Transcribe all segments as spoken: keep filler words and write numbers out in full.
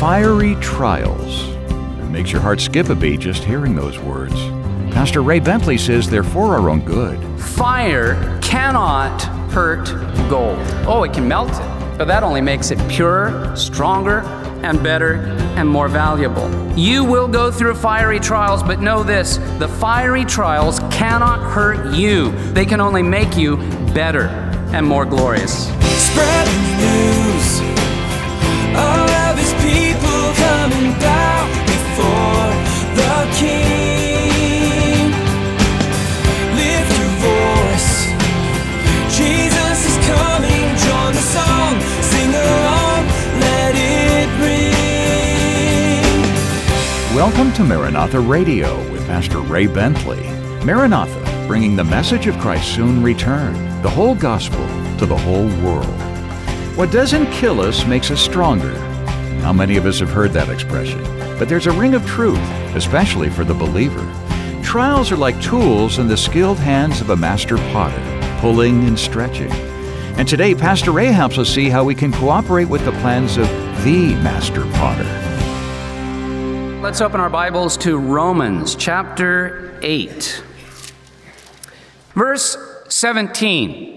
Fiery trials. It makes your heart skip a beat just hearing those words. Pastor Ray Bentley says they're for our own good. Fire cannot hurt gold. Oh, it can melt it, but that only makes it purer, stronger, and better, and more valuable. You will go through fiery trials, but know this, the fiery trials cannot hurt you. They can only make you better and more glorious. Spread the news. All of his people coming down before the King. Lift your voice. Jesus is coming. Join the song. Sing along. Let it ring. Welcome to Maranatha Radio with Pastor Ray Bentley. Maranatha, bringing the message of Christ's soon return, the whole gospel to the whole world. What doesn't kill us makes us stronger. How many of us have heard that expression? But there's a ring of truth, especially for the believer. Trials are like tools in the skilled hands of a master potter, pulling and stretching. And today, Pastor Ray helps us see how we can cooperate with the plans of the master potter. Let's open our Bibles to Romans chapter eight. Verse seventeen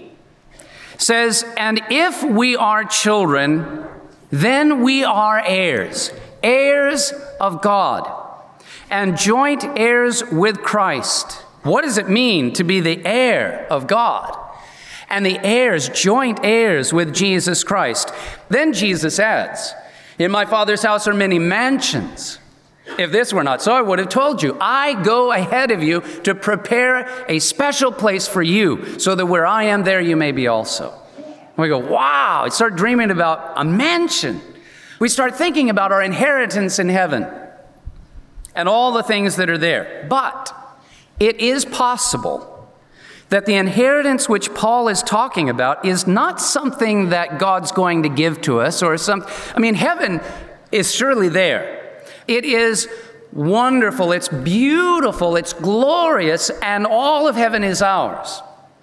says, "And if we are children, then we are heirs, heirs of God, and joint heirs with Christ." What does it mean to be the heir of God? And the heirs, joint heirs with Jesus Christ. Then Jesus adds, "In my Father's house are many mansions. If this were not so, I would have told you. I go ahead of you to prepare a special place for you, so that where I am, there you may be also." We go, wow, I start dreaming about a mansion. We start thinking about our inheritance in heaven and all the things that are there. But it is possible that the inheritance which Paul is talking about is not something that God's going to give to us or something. I mean, heaven is surely there. It is wonderful, it's beautiful, it's glorious, and all of heaven is ours.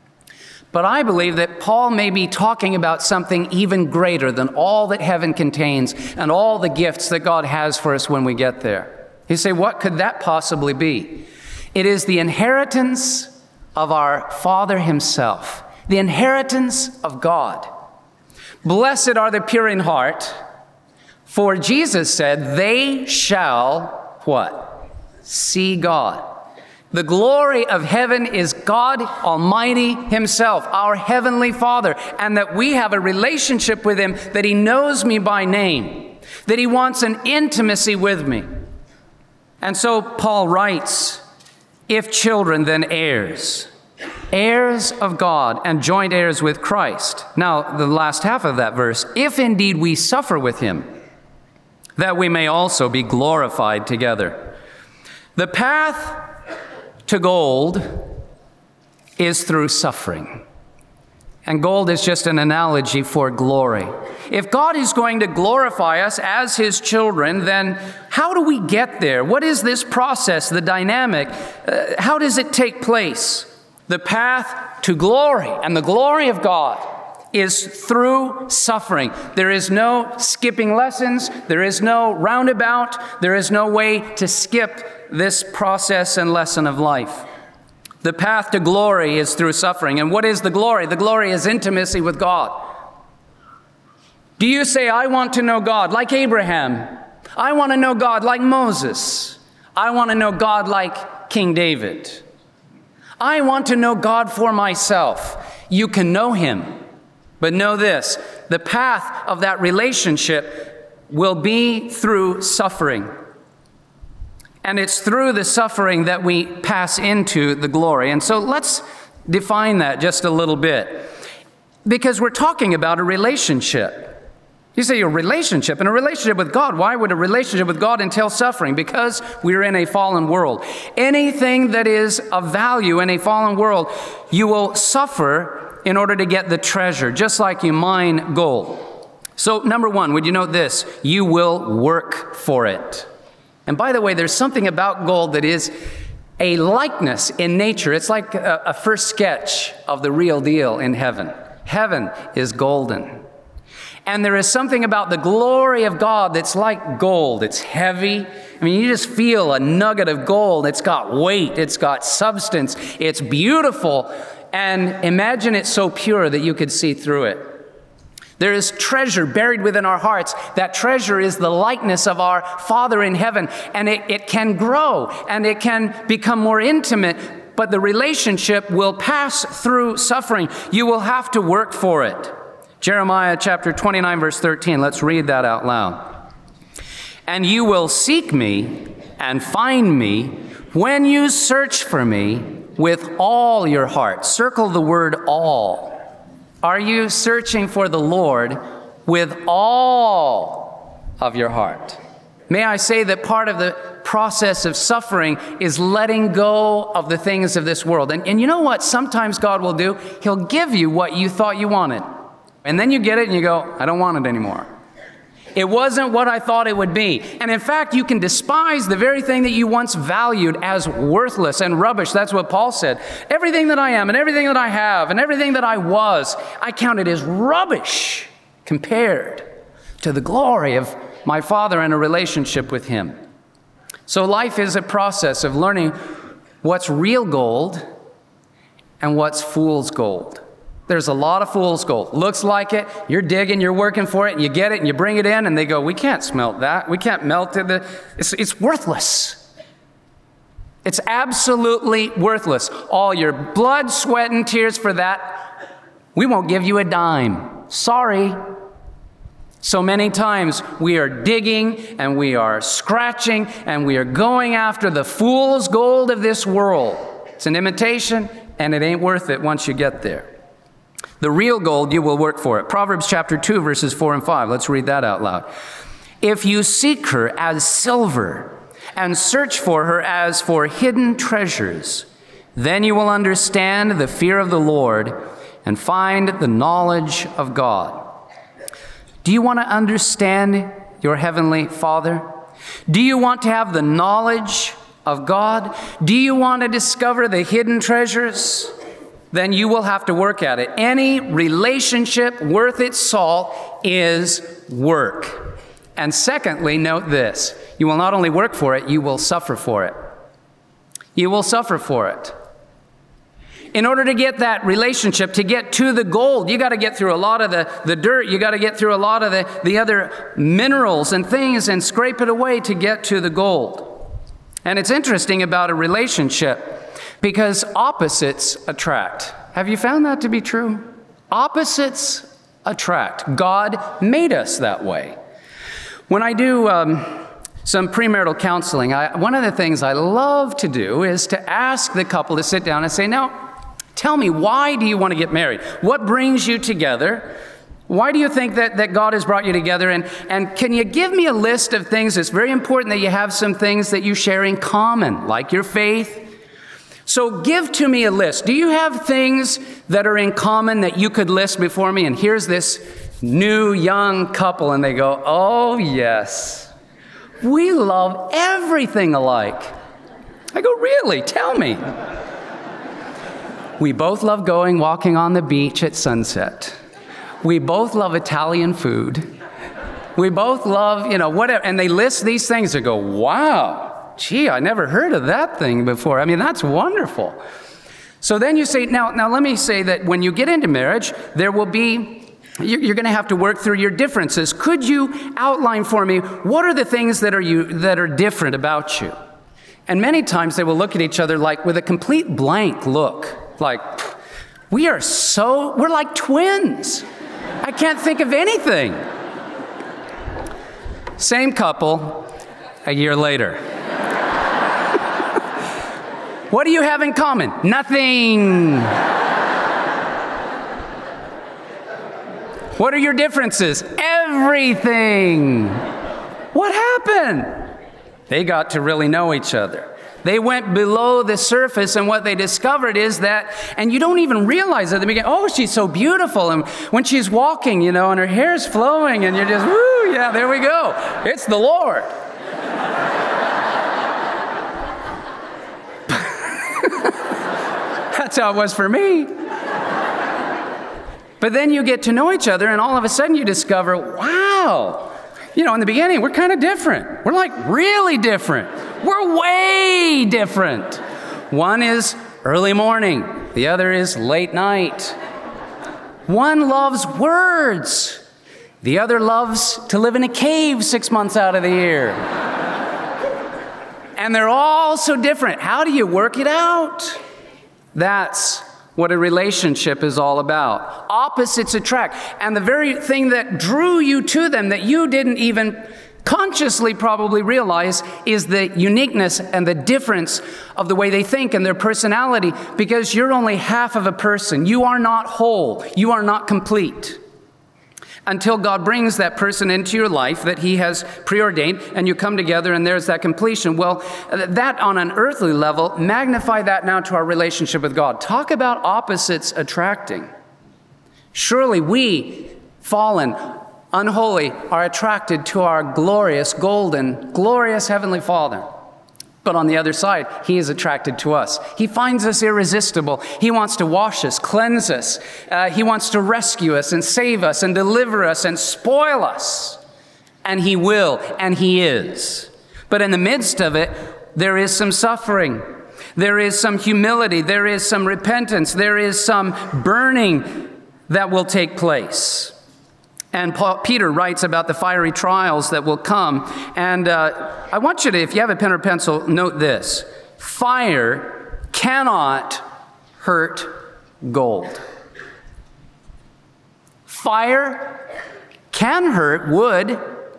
But I believe that Paul may be talking about something even greater than all that heaven contains and all the gifts that God has for us when we get there. You say, what could that possibly be? It is the inheritance of our Father himself, the inheritance of God. Blessed are the pure in heart, for Jesus said, they shall, what? See God. The glory of heaven is God Almighty himself, our Heavenly Father, and that we have a relationship with him, that he knows me by name, that he wants an intimacy with me. And so Paul writes, if children, then heirs, heirs of God and joint heirs with Christ. Now, the last half of that verse, if indeed we suffer with him, that we may also be glorified together. The path to gold is through suffering. And gold is just an analogy for glory. If God is going to glorify us as his children, then how do we get there? What is this process, the dynamic? Uh, how does it take place? The path to glory and the glory of God is through suffering. There is no skipping lessons. There is no roundabout. There is no way to skip this process and lesson of life. The path to glory is through suffering. And what is the glory? The glory is intimacy with God. Do you say, I want to know God like Abraham? I want to know God like Moses. I want to know God like King David. I want to know God for myself. You can know him. But know this, the path of that relationship will be through suffering. And it's through the suffering that we pass into the glory. And so let's define that just a little bit. Because we're talking about a relationship. You say a relationship, and a relationship with God. Why would a relationship with God entail suffering? Because we're in a fallen world. Anything that is of value in a fallen world, you will suffer in order to get the treasure, just like you mine gold. So number one, would you note this? You will work for it. And by the way, there's something about gold that is a likeness in nature. It's like a, a first sketch of the real deal in heaven. Heaven is golden. And there is something about the glory of God that's like gold. It's heavy. I mean, you just feel a nugget of gold. It's got weight. It's got substance. It's beautiful. And imagine it so pure that you could see through it. There is treasure buried within our hearts. That treasure is the likeness of our Father in heaven. And it, it can grow and it can become more intimate, but the relationship will pass through suffering. You will have to work for it. Jeremiah chapter twenty-nine, verse thirteen. Let's read that out loud. And you will seek me and find me when you search for me with all your heart. Circle the word all. Are you searching for the Lord with all of your heart? May I say that part of the process of suffering is letting go of the things of this world. And, and you know what sometimes God will do? He'll give you what you thought you wanted. And then you get it and you go, I don't want it anymore. It wasn't what I thought it would be. And in fact, you can despise the very thing that you once valued as worthless and rubbish. That's what Paul said. Everything that I am and everything that I have and everything that I was, I count it as rubbish compared to the glory of my Father and a relationship with Him. So life is a process of learning what's real gold and what's fool's gold. There's a lot of fool's gold. Looks like it, you're digging, you're working for it, and you get it, and you bring it in, and they go, we can't smelt that. We can't melt it. It's, it's worthless. It's absolutely worthless. All your blood, sweat, and tears for that, we won't give you a dime. Sorry. So many times we are digging, and we are scratching, and we are going after the fool's gold of this world. It's an imitation, and it ain't worth it once you get there. The real gold, you will work for it. Proverbs chapter two, verses four and five. Let's read that out loud. If you seek her as silver and search for her as for hidden treasures, then you will understand the fear of the Lord and find the knowledge of God. Do you want to understand your heavenly Father? Do you want to have the knowledge of God? Do you want to discover the hidden treasures? Then you will have to work at it. Any relationship worth its salt is work. And secondly, note this. You will not only work for it, you will suffer for it. You will suffer for it. In order to get that relationship, to get to the gold, you got to get through a lot of the, the dirt. You got to get through a lot of the, the other minerals and things and scrape it away to get to the gold. And it's interesting about a relationship, because opposites attract. Have you found that to be true? Opposites attract. God made us that way. When I do um, some premarital counseling, I, one of the things I love to do is to ask the couple to sit down and say, now, tell me, why do you want to get married? What brings you together? Why do you think that, that God has brought you together? And, and can you give me a list of things? It's very important that you have some things that you share in common, like your faith. So give to me a list. Do you have things that are in common that you could list before me? And here's this new young couple, and they go, oh, yes. We love everything alike. I go, really? Tell me. We both love going walking on the beach at sunset. We both love Italian food. We both love, you know, whatever. And they list these things. They go, wow. Gee, I never heard of that thing before. I mean, that's wonderful. So then you say, now, now let me say that when you get into marriage, there will be, you're going to have to work through your differences. Could you outline for me, what are the things that are you that are different about you? And many times they will look at each other like with a complete blank look, like, we are so, we're like twins. I can't think of anything. Same couple, a year later. What do you have in common? Nothing. What are your differences? Everything. What happened? They got to really know each other. They went below the surface, and what they discovered is that, and you don't even realize at the beginning, oh, she's so beautiful. And when she's walking, you know, and her hair's flowing, and you're just, woo, yeah, there we go. It's the Lord. That's how it was for me. But then you get to know each other, and all of a sudden you discover, wow, you know, in the beginning, we're kind of different. We're like really different. We're way different. One is early morning. The other is late night. One loves words. The other loves to live in a cave six months out of the year. And they're all so different. How do you work it out? That's what a relationship is all about. Opposites attract. And the very thing that drew you to them that you didn't even consciously probably realize is the uniqueness and the difference of the way they think and their personality, because you're only half of a person. You are not whole. You are not complete until God brings that person into your life that he has preordained, and you come together and there's that completion. Well, that on an earthly level, magnify that now to our relationship with God. Talk about opposites attracting. Surely we, fallen, unholy, are attracted to our glorious, golden, glorious Heavenly Father. But on the other side, he is attracted to us. He finds us irresistible. He wants to wash us, cleanse us. Uh, he wants to rescue us and save us and deliver us and spoil us. And he will, and he is. But in the midst of it, there is some suffering. There is some humility. There is some repentance. There is some burning that will take place. And Paul, Peter writes about the fiery trials that will come. And uh, I want you to, if you have a pen or pencil, note this. Fire cannot hurt gold. Fire can hurt wood,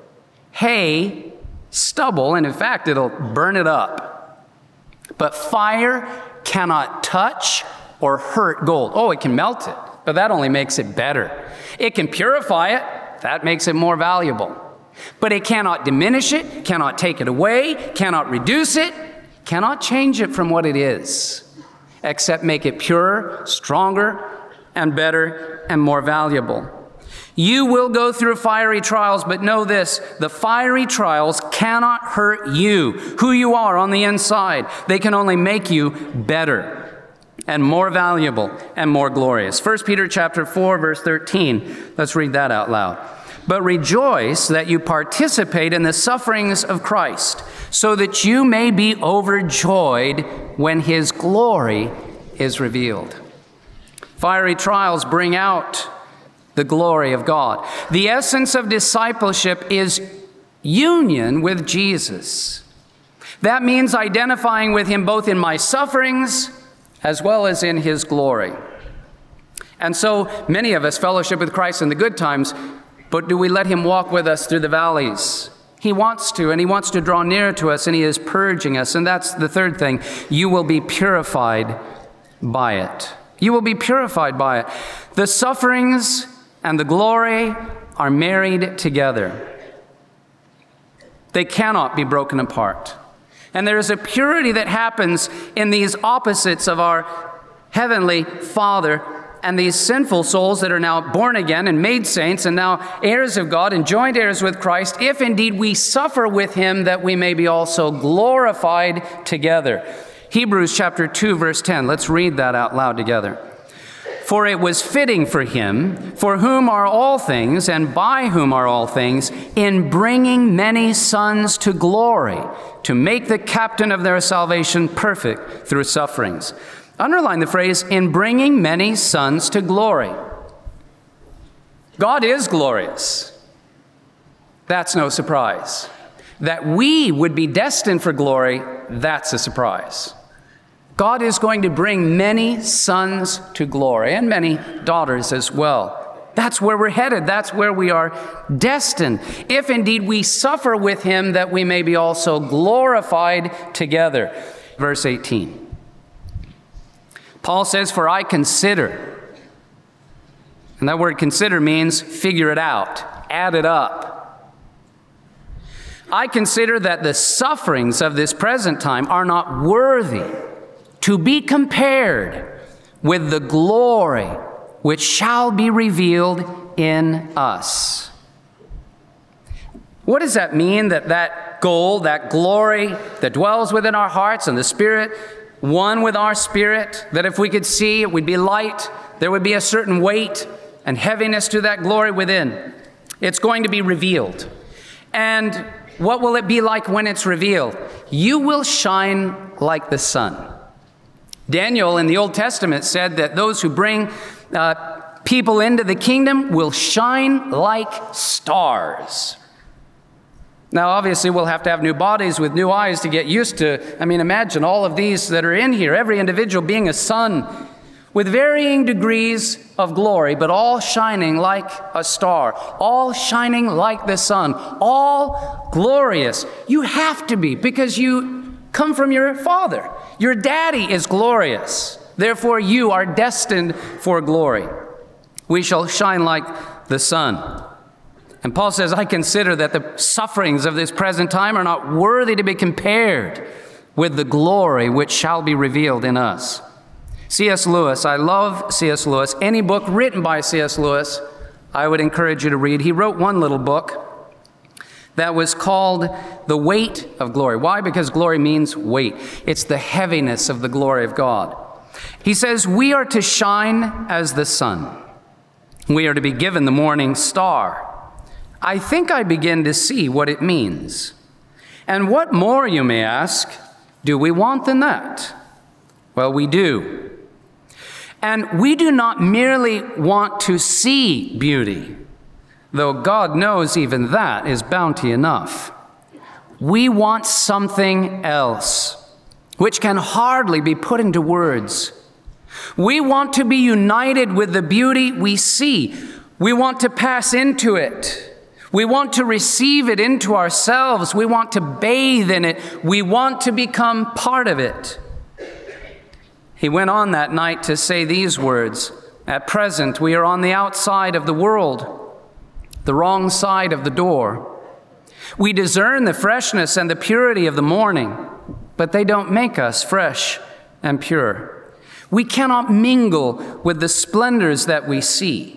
hay, stubble, and in fact, it'll burn it up. But fire cannot touch or hurt gold. Oh, it can melt it, but that only makes it better. It can purify it. That makes it more valuable. But it cannot diminish it, cannot take it away, cannot reduce it, cannot change it from what it is, except make it purer, stronger, and better, and more valuable. You will go through fiery trials, but know this, the fiery trials cannot hurt you, who you are on the inside. They can only make you better and more valuable and more glorious. First Peter chapter four, verse thirteen. Let's read that out loud. But rejoice that you participate in the sufferings of Christ, so that you may be overjoyed when his glory is revealed. Fiery trials bring out the glory of God. The essence of discipleship is union with Jesus. That means identifying with him both in my sufferings as well as in his glory. And so many of us fellowship with Christ in the good times, but do we let him walk with us through the valleys? He wants to, and he wants to draw near to us, and he is purging us. And that's the third thing. You will be purified by it. You will be purified by it. The sufferings and the glory are married together. They cannot be broken apart. And there is a purity that happens in these opposites of our heavenly Father and these sinful souls that are now born again and made saints and now heirs of God and joint heirs with Christ, if indeed we suffer with him, that we may be also glorified together. Hebrews chapter two, verse ten. Let's read that out loud together. For it was fitting for him, for whom are all things, and by whom are all things, in bringing many sons to glory, to make the captain of their salvation perfect through sufferings. Underline the phrase, in bringing many sons to glory. God is glorious. That's no surprise. That we would be destined for glory, that's a surprise. God is going to bring many sons to glory and many daughters as well. That's where we're headed. That's where we are destined. If indeed we suffer with him, that we may be also glorified together. Verse eighteen. Paul says, for I consider, and that word consider means figure it out, add it up. I consider that the sufferings of this present time are not worthy to be compared with the glory which shall be revealed in us. What does that mean, that that goal, that glory that dwells within our hearts and the Spirit, one with our spirit, that if we could see, it would be light, there would be a certain weight, and heaviness to that glory within. It's going to be revealed. And what will it be like when it's revealed? You will shine like the sun. Daniel in the Old Testament said that those who bring uh, people into the kingdom will shine like stars. Now, obviously, we'll have to have new bodies with new eyes to get used to. I mean, imagine all of these that are in here, every individual being a sun with varying degrees of glory, but all shining like a star, all shining like the sun, all glorious. You have to be, because you come from your Father. Your daddy is glorious. Therefore, you are destined for glory. We shall shine like the sun. And Paul says, I consider that the sufferings of this present time are not worthy to be compared with the glory which shall be revealed in us. C S Lewis, I love C S Lewis. Any book written by C S Lewis, I would encourage you to read. He wrote one little book that was called The Weight of Glory. Why? Because glory means weight. It's the heaviness of the glory of God. He says, we are to shine as the sun. We are to be given the morning star. I think I begin to see what it means. And what more, you may ask, do we want than that? Well, we do. And we do not merely want to see beauty, though God knows even that is bounty enough. We want something else, which can hardly be put into words. We want to be united with the beauty we see. We want to pass into it. We want to receive it into ourselves. We want to bathe in it. We want to become part of it. He went on that night to say these words, at present we are on the outside of the world, the wrong side of the door. We discern the freshness and the purity of the morning, but they don't make us fresh and pure. We cannot mingle with the splendors that we see.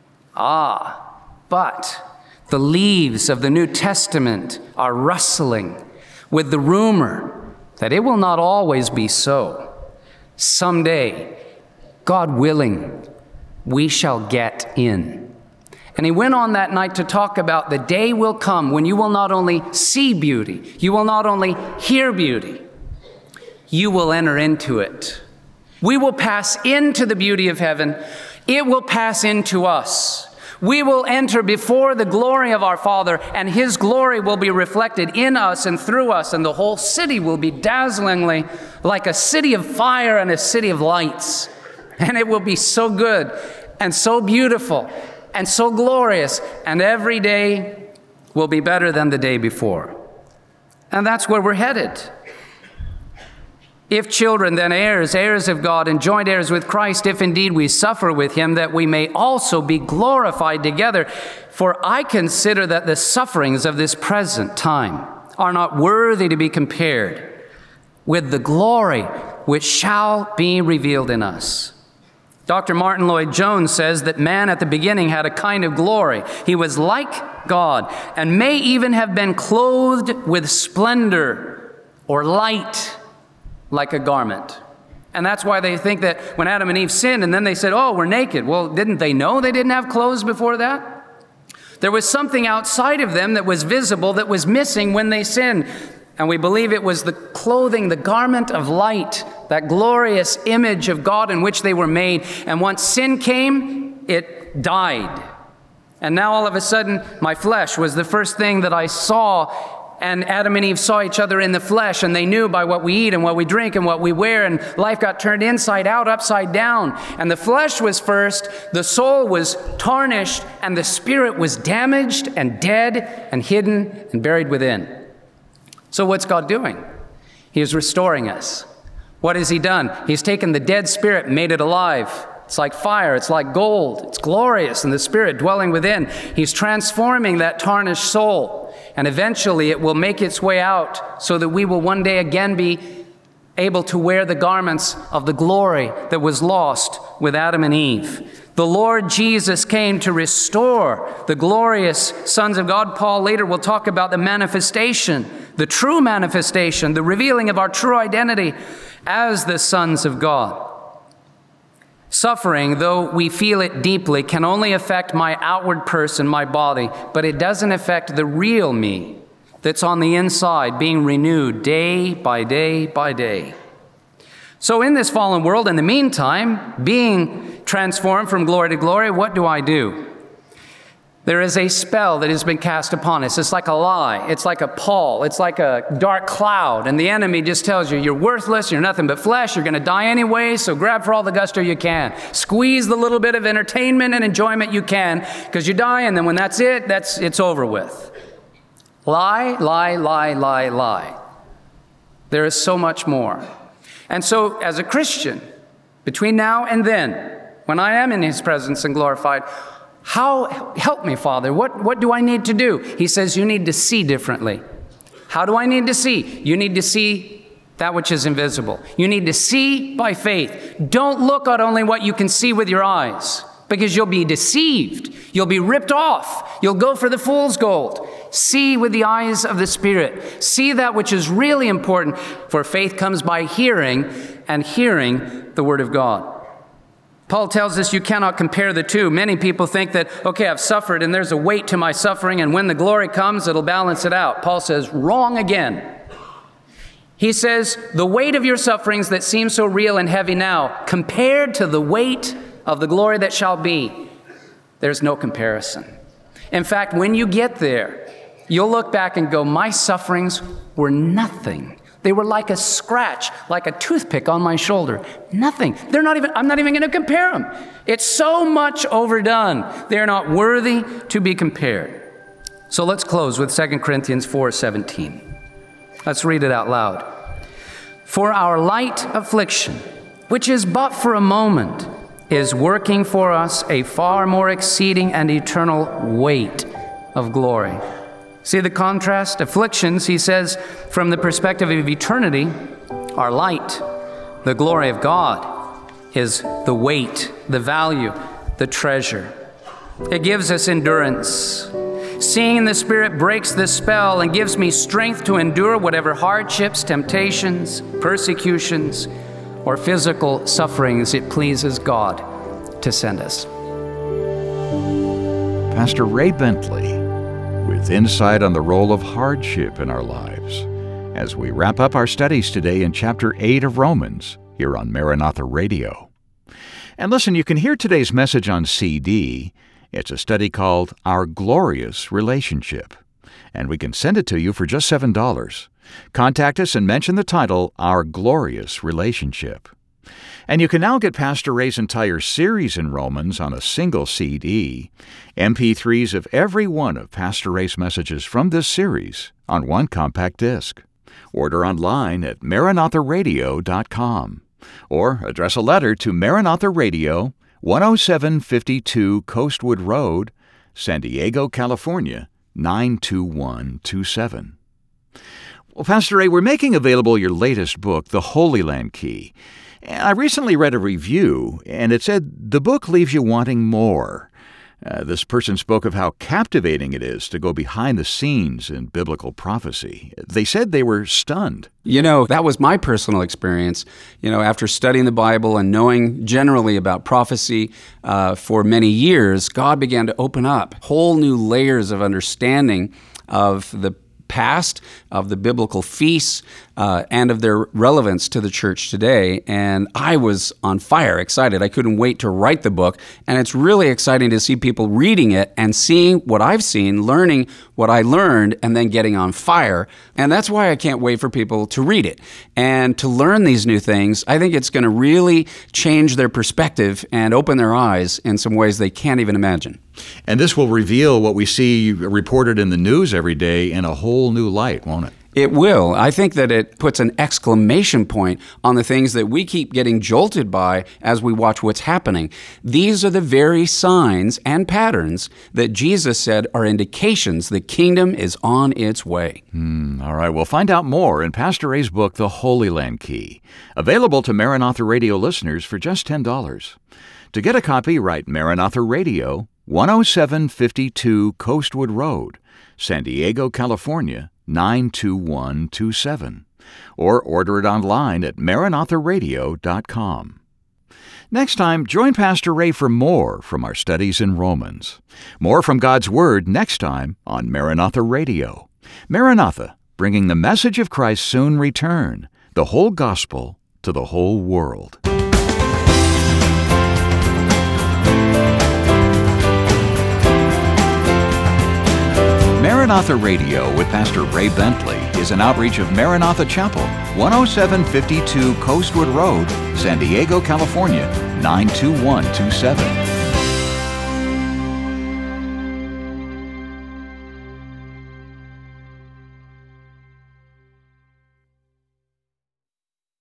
Ah, but the leaves of the New Testament are rustling with the rumor that it will not always be so. Someday, God willing, we shall get in. And he went on that night to talk about the day will come when you will not only see beauty, you will not only hear beauty, you will enter into it. We will pass into the beauty of heaven. It will pass into us. We will enter before the glory of our Father, and his glory will be reflected in us and through us, and the whole city will be dazzlingly like a city of fire and a city of lights. And it will be so good and so beautiful and so glorious, and every day will be better than the day before. And that's where we're headed. If children, then heirs, heirs of God, and joint heirs with Christ, if indeed we suffer with him, that we may also be glorified together. For I consider that the sufferings of this present time are not worthy to be compared with the glory which shall be revealed in us. Doctor Martin Lloyd-Jones says that man at the beginning had a kind of glory. He was like God, and may even have been clothed with splendor or light, like a garment. And that's why they think that when Adam and Eve sinned and then they said, oh, we're naked. Well, didn't they know they didn't have clothes before that? There was something outside of them that was visible that was missing when they sinned. And we believe it was the clothing, the garment of light, that glorious image of God in which they were made. And once sin came, it died. And now all of a sudden, my flesh was the first thing that I saw. And Adam and Eve saw each other in the flesh, and they knew by what we eat and what we drink and what we wear, and life got turned inside out, upside down. And the flesh was first, the soul was tarnished, and the spirit was damaged and dead and hidden and buried within. So what's God doing? He is restoring us. What has he done? He's taken the dead spirit and made it alive. It's like fire. It's like gold. It's glorious, and the Spirit dwelling within. He's transforming that tarnished soul, and eventually it will make its way out so that we will one day again be able to wear the garments of the glory that was lost with Adam and Eve. The Lord Jesus came to restore the glorious sons of God. Paul later will talk about the manifestation, the true manifestation, the revealing of our true identity as the sons of God. Suffering, though we feel it deeply, can only affect my outward person, my body, but it doesn't affect the real me that's on the inside, being renewed day by day by day. So in this fallen world, in the meantime, being transformed from glory to glory, what do I do? There is a spell that has been cast upon us. It's like a lie. It's like a pall. It's like a dark cloud. And the enemy just tells you, you're worthless, you're nothing but flesh, you're going to die anyway, so grab for all the gusto you can. Squeeze the little bit of entertainment and enjoyment you can, because you die, and then when that's it, that's it's over with. Lie, lie, lie, lie, lie. There is so much more. And so, as a Christian, between now and then, when I am in His presence and glorified, how, help me, Father, what, what do I need to do? He says, you need to see differently. How do I need to see? You need to see that which is invisible. You need to see by faith. Don't look at only what you can see with your eyes, because you'll be deceived. You'll be ripped off. You'll go for the fool's gold. See with the eyes of the Spirit. See that which is really important, for faith comes by hearing, and hearing the Word of God. Paul tells us you cannot compare the two. Many people think that, okay, I've suffered and there's a weight to my suffering, and when the glory comes, it'll balance it out. Paul says, wrong again. He says, the weight of your sufferings that seem so real and heavy now, compared to the weight of the glory that shall be, there's no comparison. In fact, when you get there, you'll look back and go, my sufferings were nothing. They were like a scratch, like a toothpick on my shoulder. Nothing. They're not even, I'm not even going to compare them. It's so much overdone. They're not worthy to be compared. So let's close with Second Corinthians four seventeen. Let's read it out loud. For our light affliction, which is but for a moment, is working for us a far more exceeding and eternal weight of glory. See the contrast? Afflictions, he says, from the perspective of eternity, are light. The glory of God is the weight, the value, the treasure. It gives us endurance. Seeing in the Spirit breaks the spell and gives me strength to endure whatever hardships, temptations, persecutions, or physical sufferings it pleases God to send us. Pastor Ray Bentley, with insight on the role of hardship in our lives, as we wrap up our studies today in chapter eight of Romans, here on Maranatha Radio. And listen, you can hear today's message on C D. It's a study called Our Glorious Relationship, and we can send it to you for just seven dollars. Contact us and mention the title, Our Glorious Relationship. And you can now get Pastor Ray's entire series in Romans on a single C D, M P threes of every one of Pastor Ray's messages from this series on one compact disc. Order online at maranatha radio dot com or address a letter to Maranatha Radio, one oh seven fifty-two Coastwood Road, San Diego, California, nine two one two seven. Well, Pastor Ray, we're making available your latest book, The Holy Land Key. I recently read a review, and it said the book leaves you wanting more. Uh, this person spoke of how captivating it is to go behind the scenes in biblical prophecy. They said they were stunned. You know, that was my personal experience. You know, after studying the Bible and knowing generally about prophecy uh, for many years, God began to open up whole new layers of understanding of the past, of the biblical feasts, uh, and of their relevance to the church today. And I was on fire, excited. I couldn't wait to write the book. And it's really exciting to see people reading it and seeing what I've seen, learning what I learned, and then getting on fire. And that's why I can't wait for people to read it and to learn these new things. I think it's going to really change their perspective and open their eyes in some ways they can't even imagine. And this will reveal what we see reported in the news every day in a whole new light, won't it? It will. I think that it puts an exclamation point on the things that we keep getting jolted by as we watch what's happening. These are the very signs and patterns that Jesus said are indications the kingdom is on its way. Hmm, all right, we'll find out more in Pastor Ray's book, The Holy Land Key, available to Maranatha Radio listeners for just ten dollars. To get a copy, write Maranatha Radio, one oh seven fifty-two Coastwood Road, San Diego, California, nine two one two seven, or order it online at maranatha radio dot com. Next time, join Pastor Ray for more from our studies in Romans. More from God's Word next time on Maranatha Radio. Maranatha, bringing the message of Christ's soon return, the whole gospel to the whole world. Maranatha Radio with Pastor Ray Bentley is an outreach of Maranatha Chapel, one oh seven fifty-two Coastwood Road, San Diego, California, nine two one two seven.